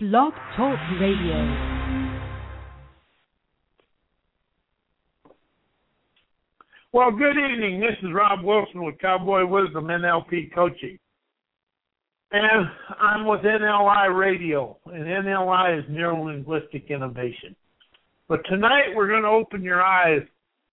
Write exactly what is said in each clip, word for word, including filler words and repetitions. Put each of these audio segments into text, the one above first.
Blog Talk Radio. Well, good evening. This is Rob Wilson with Cowboy Wisdom N L P Coaching. And I'm with N L I Radio, and N L I is Neuro-Linguistic Innovation. But tonight we're going to open your eyes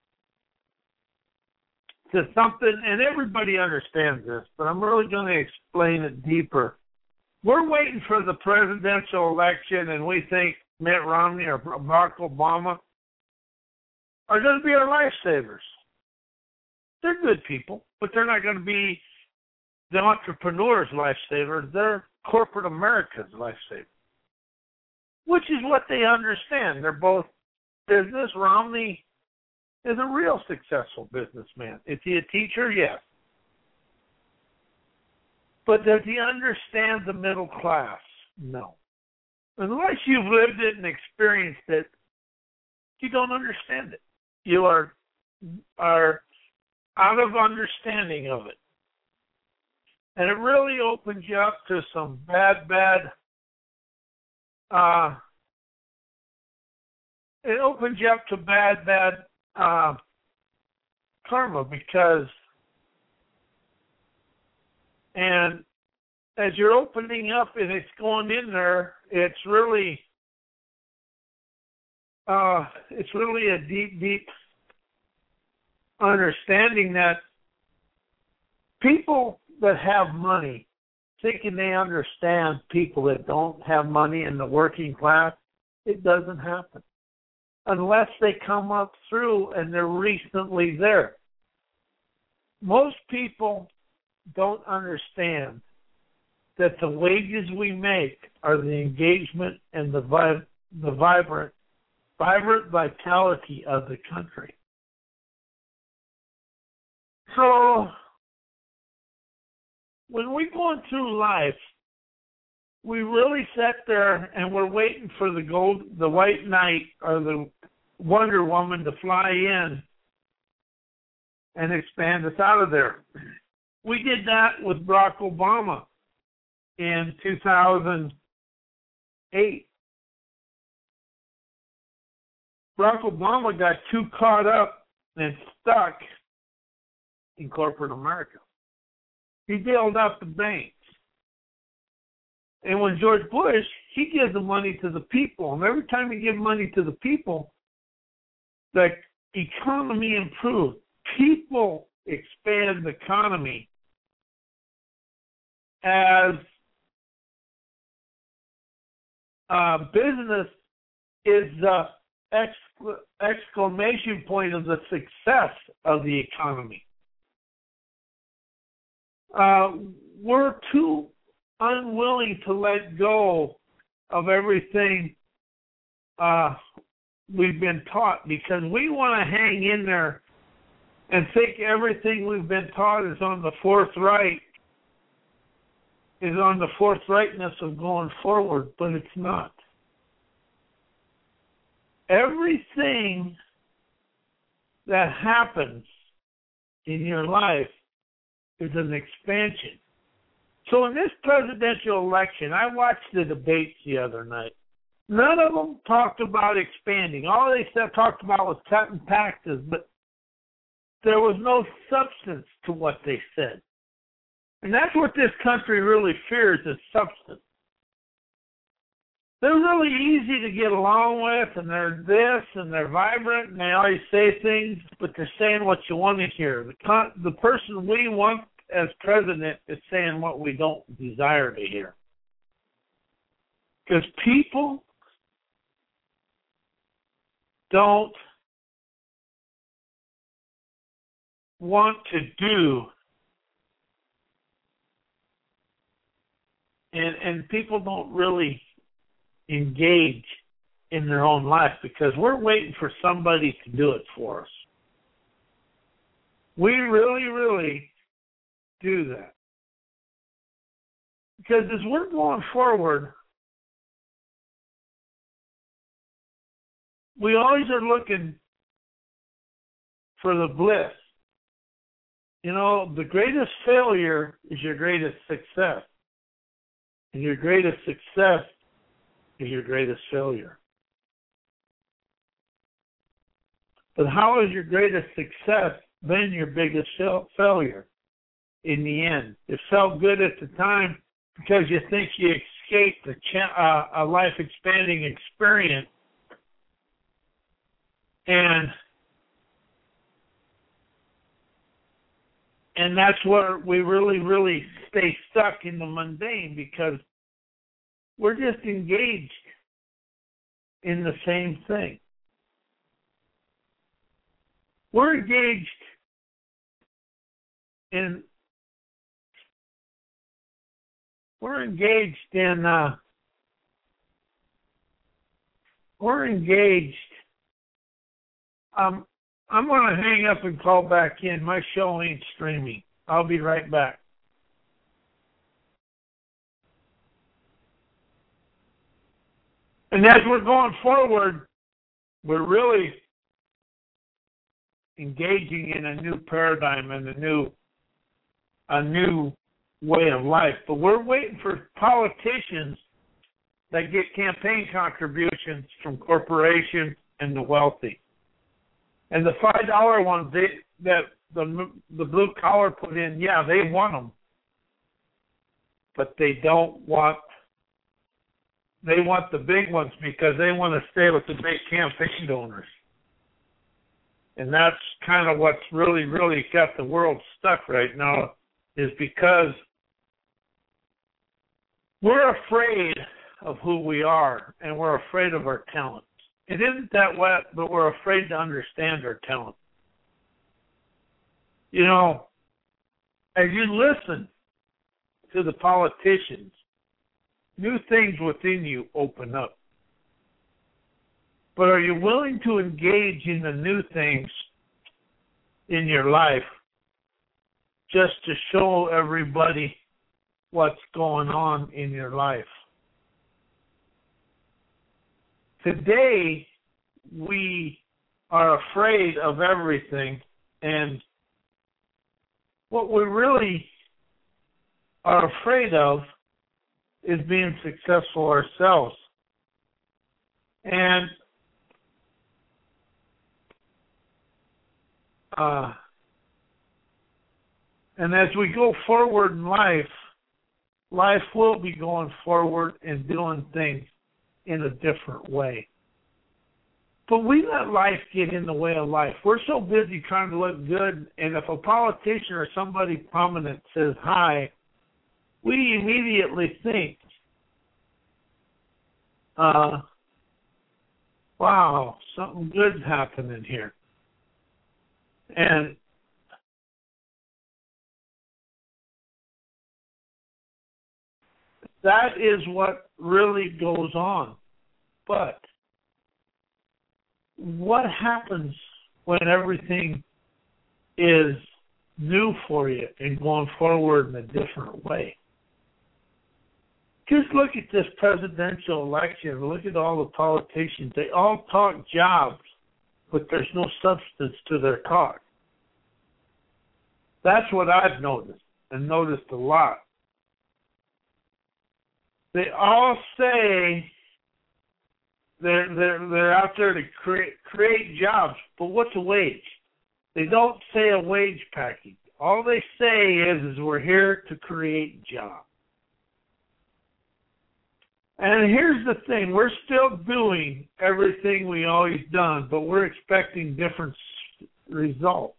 to something, and everybody understands this, but I'm really going to explain it deeper. We're waiting for the presidential election, and we think Mitt Romney or Barack Obama are going to be our lifesavers. They're good people, but they're not going to be the entrepreneur's lifesaver. They're corporate America's lifesaver, which is what they understand. They're both business. Romney is a real successful businessman. Is he a teacher? Yes. But does he understand the middle class? No. Unless you've lived it and experienced it, you don't understand it. You are are out of understanding of it. And it really opens you up to some bad, bad, uh, it opens you up to bad, bad uh, karma because, and as you're opening up and it's going in there, it's really, uh, it's really a deep, deep understanding that people that have money, thinking they understand people that don't have money in the working class, it doesn't happen. Unless they come up through and they're recently there. Most people don't understand that the wages we make are the engagement and the vi- the vibrant, vibrant vitality of the country. So, when we're going through life, we really sit there and we're waiting for the gold, the white knight or the Wonder Woman to fly in and expand us out of there. We did that with Barack Obama in two thousand eight. Barack Obama got too caught up and stuck in corporate America. He bailed out the banks. And when George Bush, he gives the money to the people. And every time he gives money to the people, the economy improves. People expand the economy as uh, business is the excla- exclamation point of the success of the economy. Uh, we're too unwilling to let go of everything uh, we've been taught because we want to hang in there and think everything we've been taught is on the forthright, is on the forthrightness of going forward, but it's not. Everything that happens in your life is an expansion. So in this presidential election, I watched the debates the other night. None of them talked about expanding. All they said talked about was cutting taxes, but there was no substance to what they said. And that's what this country really fears, is substance. They're really easy to get along with, and they're this, and they're vibrant, and they always say things, but they're saying what you want to hear. The, con- the person we want as president is saying what we don't desire to hear. Because people don't want to do, and, and people don't really engage in their own life because we're waiting for somebody to do it for us. We really, really do that. Because as we're going forward, we always are looking for the bliss. You know, the greatest failure is your greatest success. And your greatest success is your greatest failure. But how is your greatest success then your biggest failure in the end? It felt good at the time because you think you escaped a, cha- uh, a life-expanding experience. And and that's where we really, really stay stuck in the mundane because we're just engaged in the same thing. We're engaged in we're engaged in uh, we're engaged. Um, I'm going to hang up and call back in. My show ain't streaming. I'll be right back. And as we're going forward, we're really engaging in a new paradigm and a new a new way of life. But we're waiting for politicians that get campaign contributions from corporations and the wealthy. And the five dollar ones they, that the the blue collar put in, yeah, they want them, but they don't want. They want the big ones because they want to stay with the big campaign donors, and that's kind of what's really, really got the world stuck right now, is because we're afraid of who we are and we're afraid of our talent. It isn't that wet, but we're afraid to understand our talent. You know, as you listen to the politicians, new things within you open up. But are you willing to engage in the new things in your life just to show everybody what's going on in your life? Today, we are afraid of everything, and what we really are afraid of is being successful ourselves. And uh, and as we go forward in life, life will be going forward and doing things in a different way. But we let life get in the way of life. We're so busy trying to look good, and if a politician or somebody prominent says hi, we immediately think, uh, wow, something good's happening here. And that is what really goes on. But what happens when everything is new for you and going forward in a different way? Just look at this presidential election. Look at all the politicians. They all talk jobs, but there's no substance to their talk. That's what I've noticed, and noticed a lot. They all say they're they're they're out there to create create jobs, but what's a wage? They don't say a wage package. All they say is, is we're here to create jobs. And here's the thing, we're still doing everything we always done, but we're expecting different results.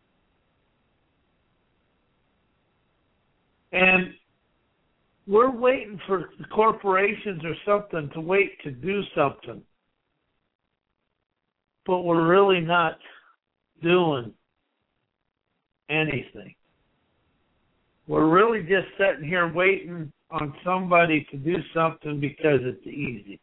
And we're waiting for the corporations or something to wait to do something. But we're really not doing anything. We're really just sitting here waiting on somebody to do something because it's easy.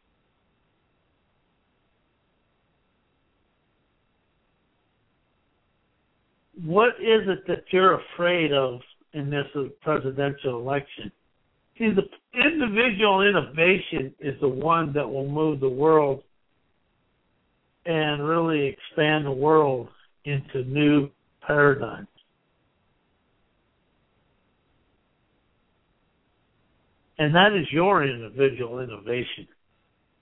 What is it that you're afraid of in this presidential election? See, the individual innovation is the one that will move the world and really expand the world into new paradigms. And that is your individual innovation.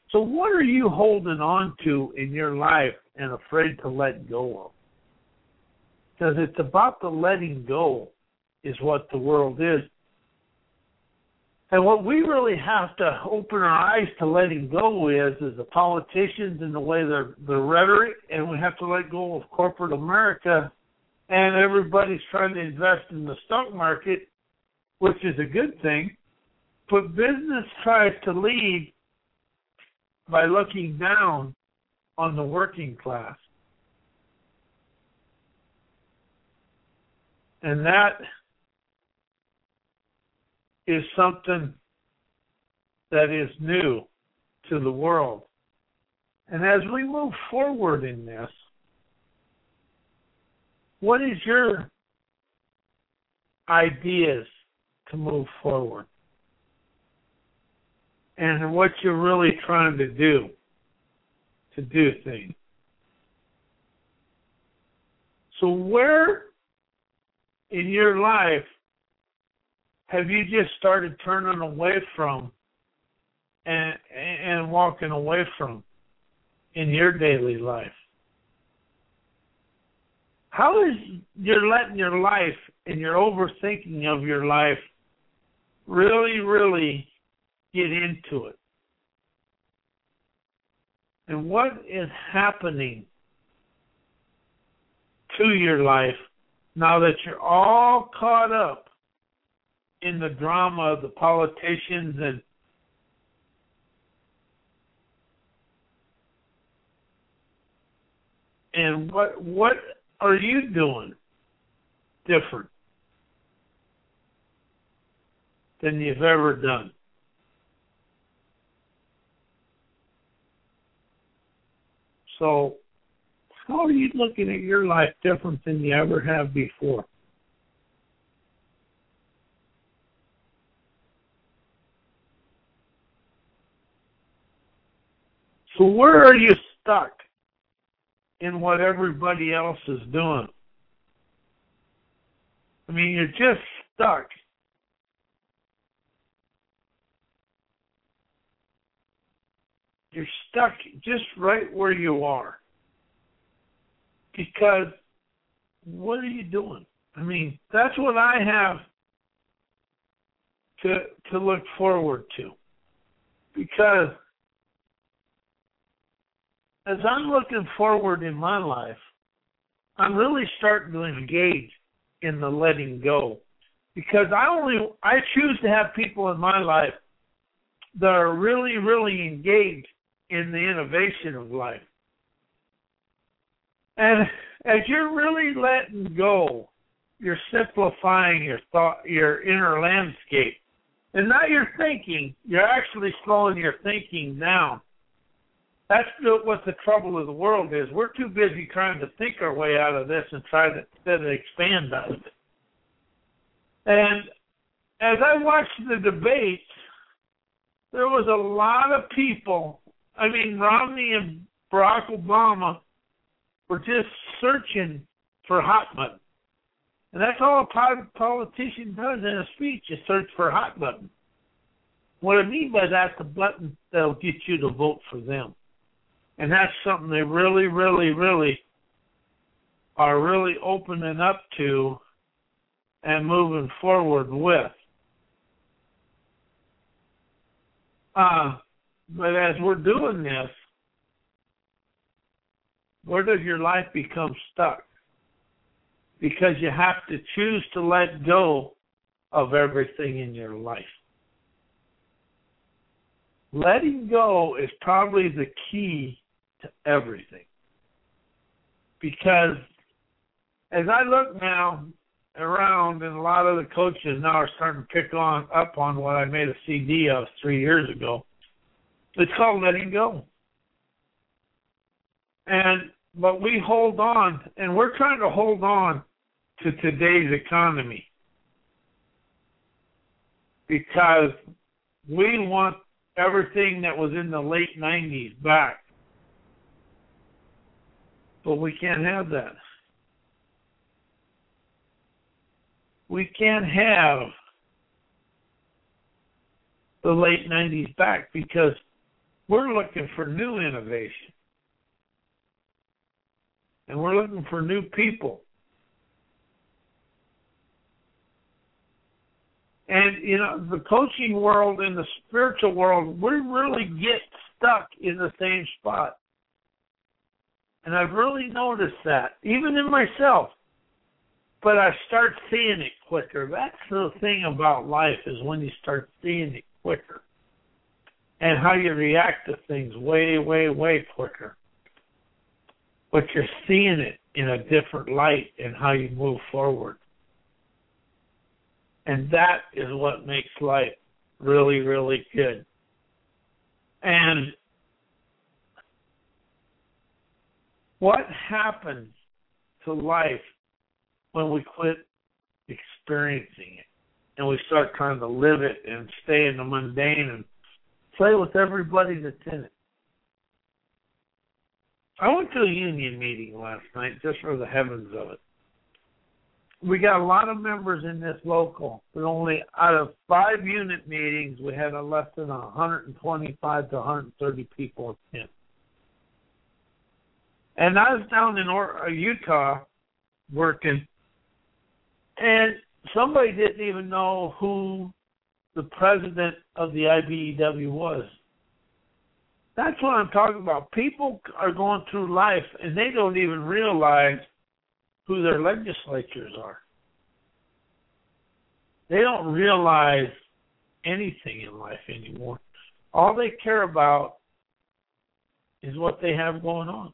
So what are you holding on to in your life and afraid to let go of? Because it's about the letting go is what the world is. And what we really have to open our eyes to letting go is, is the politicians and the way their their rhetoric, and we have to let go of corporate America, and everybody's trying to invest in the stock market, which is a good thing, but business tries to lead by looking down on the working class. And that is something that is new to the world. And as we move forward in this, what is your ideas to move forward? And what you're really trying to do to do things. So where in your life have you just started turning away from and and walking away from in your daily life? How is you're letting your life and your overthinking of your life really, really get into it? And what is happening to your life now that you're all caught up in the drama of the politicians and and what what are you doing different than you've ever done? So how are you looking at your life different than you ever have before? So where are you stuck in what everybody else is doing? I mean, you're just stuck. You're stuck just right where you are. Because what are you doing? I mean, that's what I have to to look forward to. Because as I'm looking forward in my life, I'm really starting to engage in the letting go. Because I only I choose to have people in my life that are really, really engaged in the innovation of life. And as you're really letting go, you're simplifying your thought, your inner landscape. And not your thinking, you're actually slowing your thinking down. That's what the trouble of the world is. We're too busy trying to think our way out of this and try to, instead of expand out of it. And as I watched the debates, there was a lot of people, I mean, Romney and Barack Obama were just searching for hot button. And that's all a politician does in a speech, is search for a hot button. What I mean by that's the button that'll get you to vote for them. And that's something they really, really, really are really opening up to and moving forward with. Uh, but as we're doing this, where does your life become stuck? Because you have to choose to let go of everything in your life. Letting go is probably the key to everything. Because as I look now around, and a lot of the coaches now are starting to pick on up on what I made a C D of three years ago. It's called letting go. And but we hold on, and we're trying to hold on to today's economy because we want everything that was in the late nineties back. But we can't have that. We can't have the late nineties back because We're looking for new innovation. And we're looking for new people. And, you know, the coaching world and the spiritual world, we really get stuck in the same spot. And I've really noticed that, even in myself. But I start seeing it quicker. That's the thing about life, is when you start seeing it quicker. And how you react to things way, way, way quicker. But you're seeing it in a different light in how you move forward. And that is what makes life really, really good. And what happens to life when we quit experiencing it and we start trying to live it and stay in the mundane and play with everybody that's in it? I went to a union meeting last night just for the heavens of it. We got a lot of members in this local, but only out of five unit meetings, we had a less than one hundred twenty-five to one hundred thirty people attend. And I was down in or- Utah working, and somebody didn't even know who the president of the I B E W was. That's what I'm talking about. People are going through life, and they don't even realize who their legislatures are. They don't realize anything in life anymore. All they care about is what they have going on.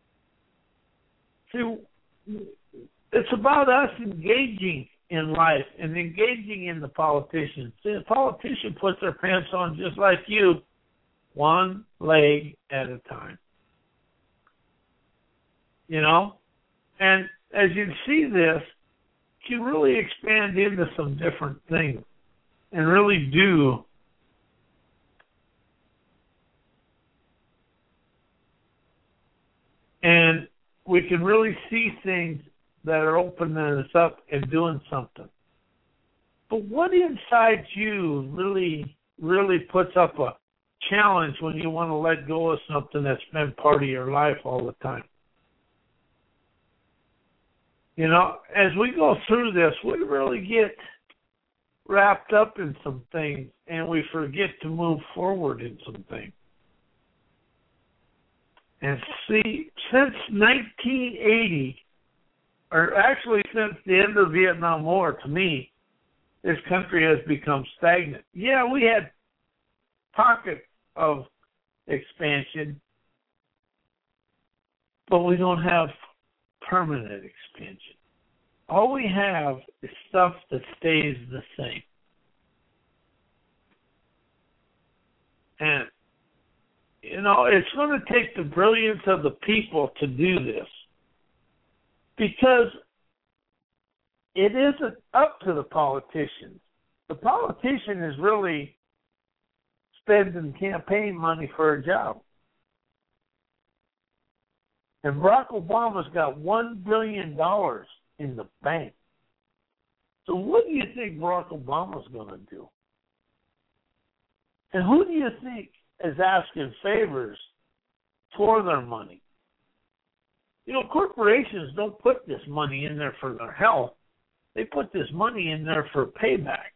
See, it's about us engaging in life and engaging in the politicians. See, the politician puts their pants on just like you, one leg at a time. You know? And as you see this, you can really expand into some different things and really do and we can really see things that are opening us up and doing something. But what inside you really, really puts up a challenge when you want to let go of something that's been part of your life all the time? You know, as we go through this, we really get wrapped up in some things and we forget to move forward in some things. And see, since nineteen eighty, or actually since the end of the Vietnam War, to me, this country has become stagnant. Yeah, we had pockets of expansion, but we don't have permanent expansion. All we have is stuff that stays the same. And, you know, it's going to take the brilliance of the people to do this, because it isn't up to the politicians. The politician is really spending campaign money for a job. And Barack Obama's got one billion dollars in the bank. So what do you think Barack Obama's going to do? And who do you think is asking favors for their money? You know, corporations don't put this money in there for their health. They put this money in there for payback.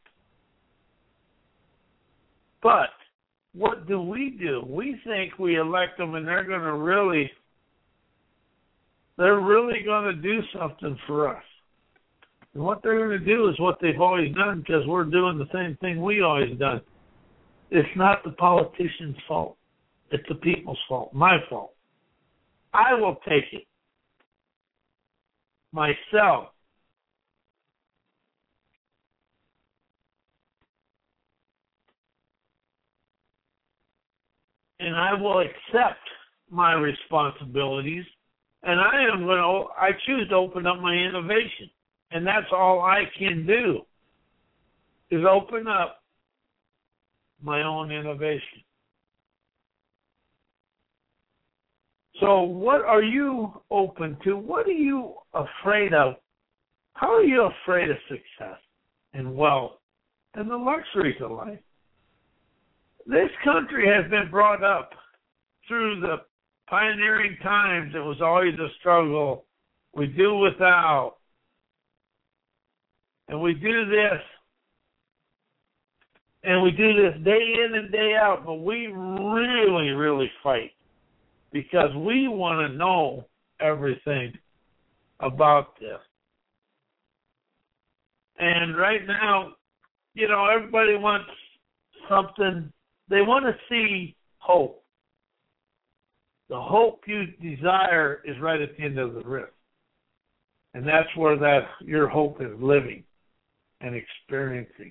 But what do we do? We think we elect them and they're going to really... They're really going to do something for us. And what they're going to do is what they've always done, because we're doing the same thing we always done. It's not the politician's fault. It's the people's fault, my fault. I will take it myself. And I will accept my responsibilities. And I am going to, I choose to open up my innovation. And that's all I can do, is open up my own innovation. So what are you open to? What are you afraid of? How are you afraid of success and wealth and the luxuries of life? This country has been brought up through the pioneering times, it was always a struggle. We do without. And we do this. And we do this day in and day out. But we really, really fight. Because we want to know everything about this. And right now, you know, everybody wants something. They want to see hope. The hope you desire is right at the end of the rift. And that's where that your hope is living and experiencing.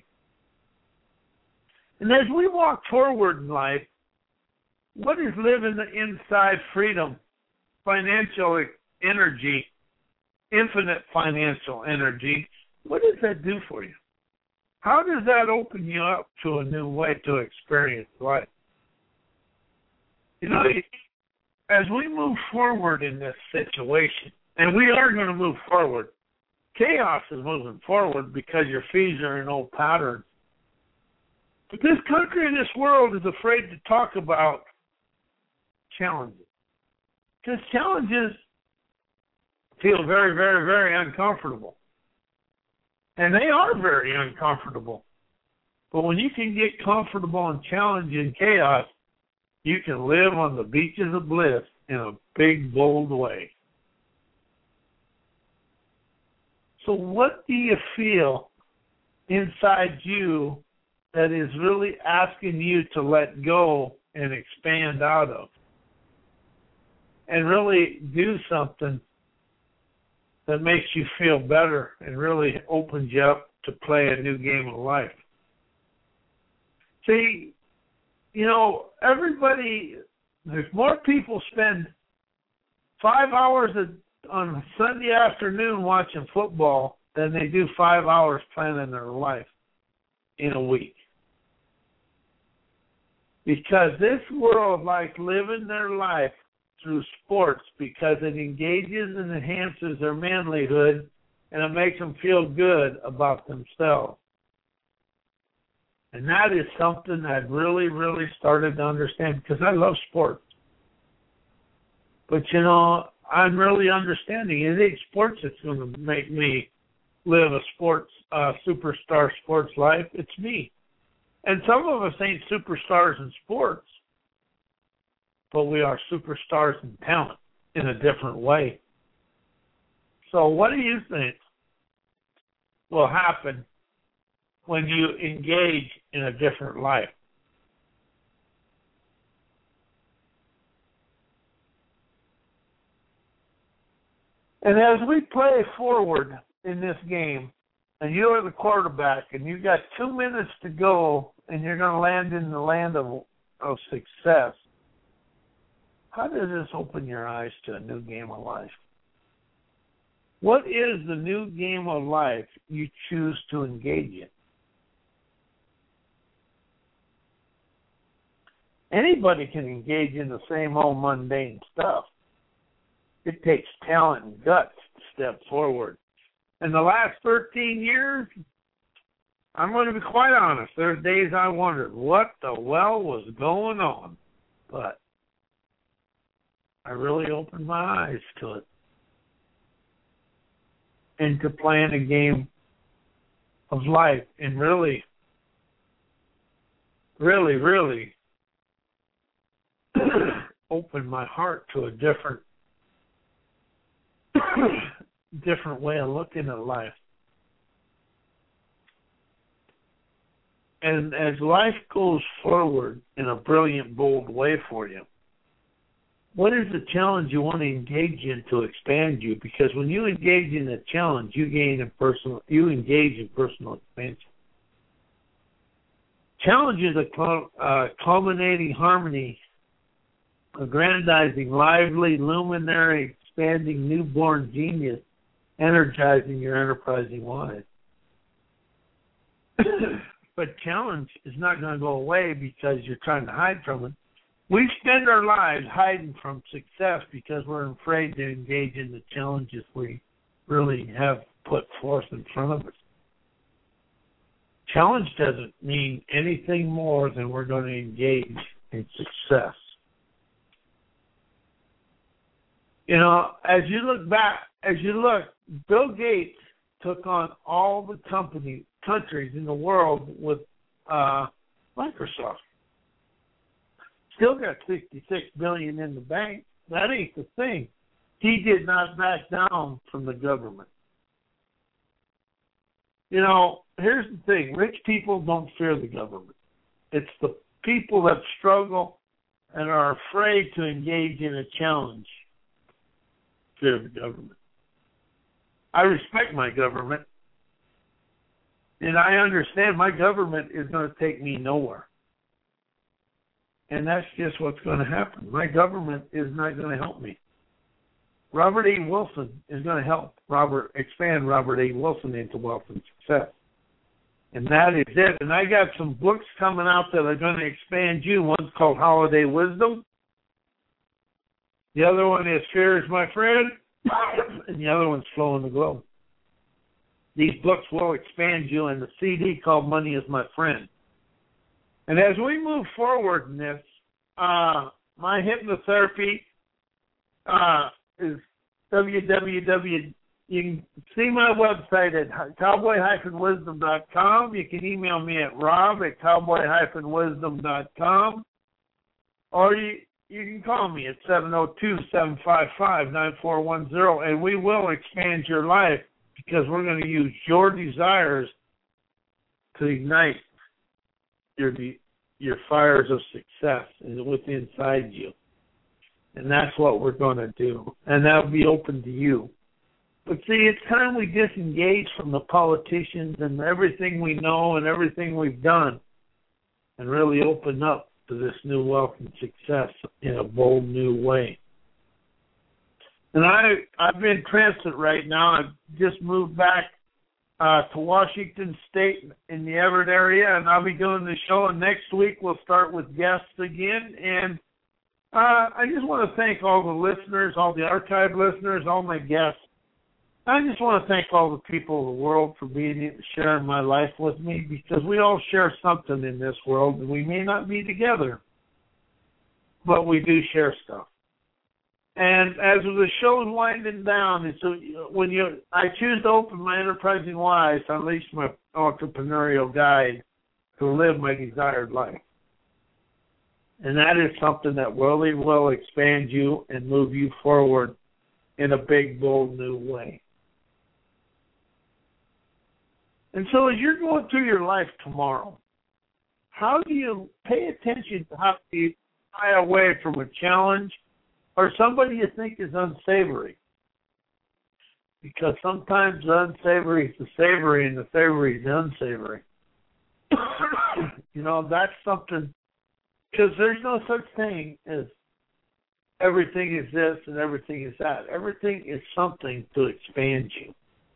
And as we walk forward in life, what is living the inside freedom, financial energy, infinite financial energy, what does that do for you? How does that open you up to a new way to experience life? You know, as we move forward in this situation, and we are going to move forward, chaos is moving forward because your feet are in old patterns. But this country and this world is afraid to talk about challenges. Because challenges feel very, very, very uncomfortable. And they are very uncomfortable. But when you can get comfortable in challenge and chaos, you can live on the beaches of bliss in a big, bold way. So what do you feel inside you that is really asking you to let go and expand out of? And really do something that makes you feel better and really opens you up to play a new game of life. See, you know, everybody, there's more people spend five hours on a Sunday afternoon watching football than they do five hours planning their life in a week. Because this world likes living their life through sports because it engages and enhances their manlyhood and it makes them feel good about themselves. And that is something I've really, really started to understand because I love sports. But, you know, I'm really understanding it ain't sports that's going to make me live a sports, uh, superstar sports life. It's me. And some of us ain't superstars in sports, but we are superstars in talent in a different way. So what do you think will happen when you engage in a different life? And as we play forward in this game, and you're the quarterback, and you've got two minutes to go, and you're going to land in the land of, of success, how does this open your eyes to a new game of life? What is the new game of life you choose to engage in? Anybody can engage in the same old mundane stuff. It takes talent and guts to step forward. In the last thirteen years, I'm going to be quite honest, there's days I wondered what the well was going on. But I really opened my eyes to it. Into playing a game of life and really, really, really opened my heart to a different different way of looking at life. And as life goes forward in a brilliant, bold way for you, what is the challenge you want to engage in to expand you? Because when you engage in a challenge, you gain in personal, you engage in personal expansion. Challenge is a uh, culminating harmony, aggrandizing, lively, luminary, expanding, newborn genius, energizing your enterprising life. But challenge is not going to go away because you're trying to hide from it. We spend our lives hiding from success because we're afraid to engage in the challenges we really have put forth in front of us. Challenge doesn't mean anything more than we're going to engage in success. You know, as you look back, as you look, Bill Gates took on all the companies, countries in the world with uh, Microsoft. Still got sixty-six billion dollars in the bank. That ain't the thing. He did not back down from the government. You know, here's the thing. Rich people don't fear the government. It's the people that struggle and are afraid to engage in a challenge fear the government. I respect my government, and I understand my government is going to take me nowhere. And that's just what's going to happen. My government is not going to help me. Robert A. Wilson is going to help Robert expand Robert A. Wilson into wealth and success. And that is it. And I got some books coming out that are going to expand you. One's called Holiday Wisdom. The other one is Fear is My Friend. And the other one's Flow in the Glow. These books will expand you, and the C D called Money is My Friend. And as we move forward in this, uh, my hypnotherapy uh, is w w w. You can see my website at cowboy dash wisdom dot com. You can email me at rob at cowboy dash wisdom dot com. Or you, you can call me at seven oh two, seven five five, nine four one zero, and we will expand your life because we're going to use your desires to ignite your your fires of success within inside you. And that's what we're going to do. And that'll be open to you. But see, it's time we disengage from the politicians and everything we know and everything we've done and really open up to this new wealth and success in a bold new way. And I, I've been in transit right now. I've just moved back uh, to Washington State in the Everett area, and I'll be doing the show. And next week we'll start with guests again. And uh, I just want to thank all the listeners, all the archive listeners, all my guests. I just want to thank all the people of the world for being sharing my life with me, because we all share something in this world, and we may not be together, but we do share stuff. And as the show is winding down, and so when you, I choose to open my enterprising lives, unleash my entrepreneurial guide to live my desired life. And that is something that really will expand you and move you forward in a big, bold, new way. And so as you're going through your life tomorrow, how do you pay attention to how you shy away from a challenge or somebody you think is unsavory? Because sometimes the unsavory is the savory and the savory is the unsavory. You know, that's something, because there's no such thing as everything is this and everything is that. Everything is something to expand you.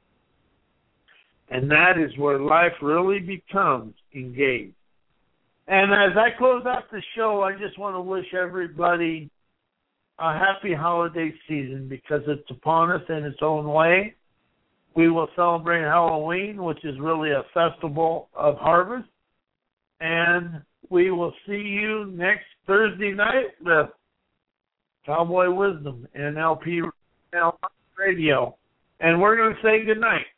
And that is where life really becomes engaged. And as I close out the show, I just want to wish everybody a happy holiday season, because it's upon us in its own way. We will celebrate Halloween, which is really a festival of harvest. And we will see you next Thursday night with Cowboy Wisdom and L P Radio. And we're going to say good night.